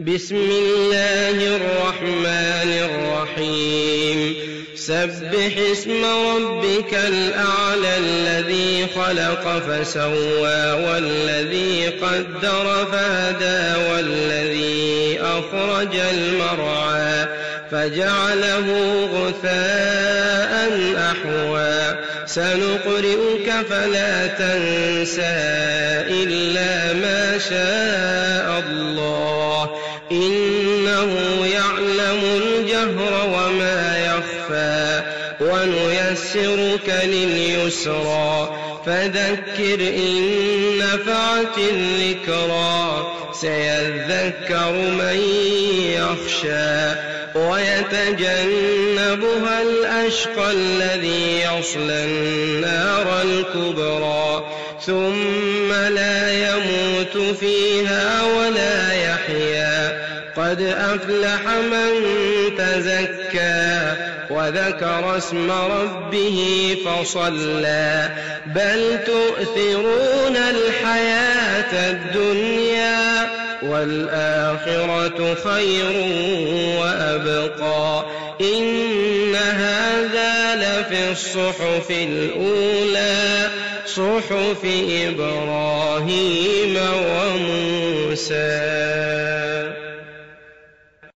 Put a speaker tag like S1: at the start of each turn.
S1: بسم الله الرحمن الرحيم سبح اسم ربك الأعلى الذي خلق فسوى والذي قدر فهدى والذي أخرج المرعى فجعله غثاء أحوى سنقرئك فلا تنسى إلا ما شاء الله إنه يعلم الجهر وما يخفى ونيسرك لليسرى فذكر إن نفعت الذكرى سيذكر من يخشى ويتجنبها الأشقى الذي يصلى النار الكبرى ثم لا يموت فيها ولا يحيا قد أفلح من تزكى وذكر اسم ربه فصلى بل تؤثرون الحياة الدنيا والآخرة خير وأبقى إن هذا لفي الصحف الأولى صحف إبراهيم وموسى.